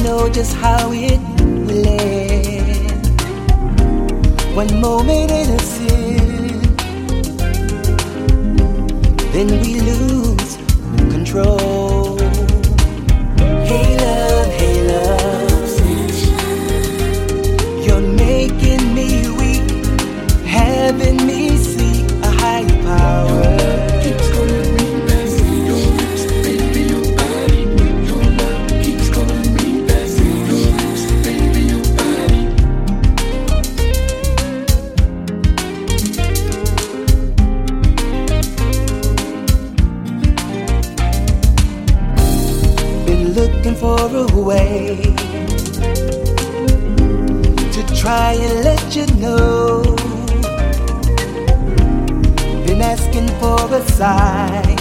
know just how it will end. One moment innocent, then we lose control. Hey love, you're making me weak, having me seek a higher power. Looking for a way to try and let you know. Been asking for a sign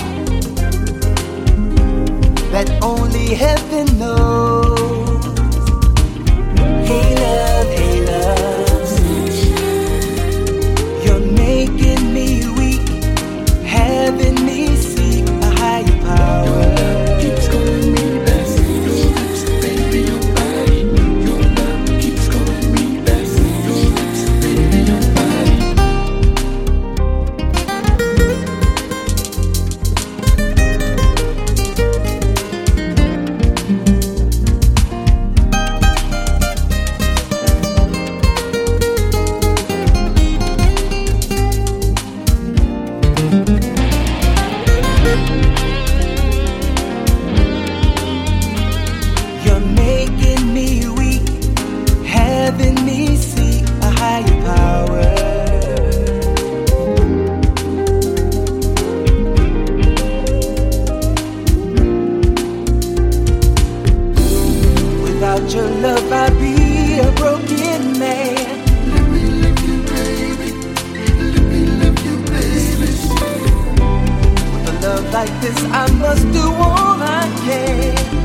that only heaven knows. Hey love, you're making me weak, having me seek a higher power. You're making me weak, having me seek a higher power. Without your love, I'd be a broken man. Let me love you, baby. Let me love you, baby. With a love like this, I must do all I can.